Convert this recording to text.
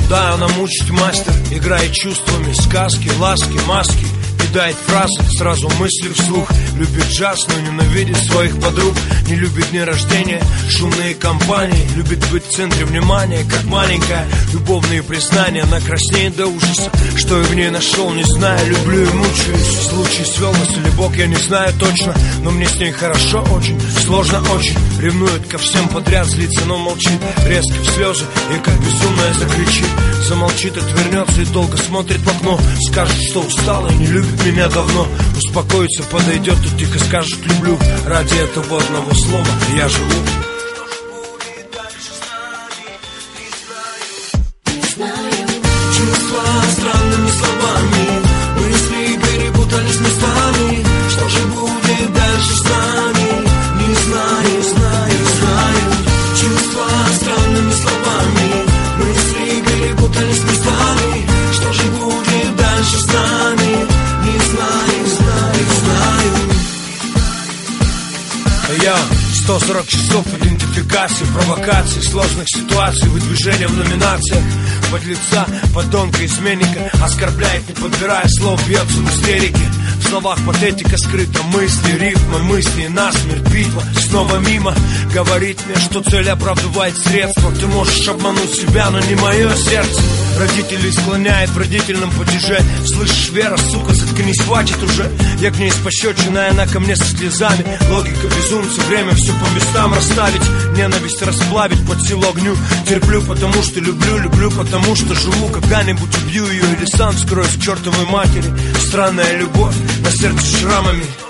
Да, она мучить мастер, играет чувствами, сказки, ласки, маски. Кидает фразы, сразу мысли вслух. Любит джаз, но ненавидит своих подруг. Не любит дни рождения, шумные компании. Любит быть в центре внимания, как маленькая. Любовные признания, она краснеет до ужаса. Что я в ней нашел, не знаю, люблю и мучаюсь. Случай свел нас или Бог, я не знаю точно. Но мне с ней хорошо очень, сложно очень. Ревнует ко всем подряд, злится, но молчит. Резко в слезы и как безумная закричит. Замолчит, отвернется и долго смотрит в окно. Скажет, что устала и не любит меня давно. Успокоится, подойдет и тихо скажет люблю. Ради этого одного слова я живу. Чувства странными словами, мысли перепутались местами. Что же будет дальше с нами? Не знаю, знаю, знаю. Чувства странными словами, мысли перепутались местами. Что же будет дальше с нами? Не знаю, знаю, знаю. Я 140 часов идентификации, провокаций, сложных ситуаций, выдвижения в номинациях. Подлеца, подонка, изменника оскорбляет, не подбирая слов, бьется в истерике. В словах патетика скрыта, мысли, рифмы, мысли, насмерть, битва. Снова мимо, говорит мне, что цель оправдывает средства. Ты можешь обмануть себя, но не мое сердце. Родителей склоняет в родительном падеже. Слышишь, Вера, сука, заткнись, хватит уже. Я к ней с пощечиной, она ко мне со слезами. Логика безумца, время все по местам расставить. Ненависть расплавить, под силу огню. Терплю, потому что люблю, люблю, потому что живу. Когда-нибудь убью ее или сам скроюсь к чертовой матери. Странная любовь, на сердце шрамами.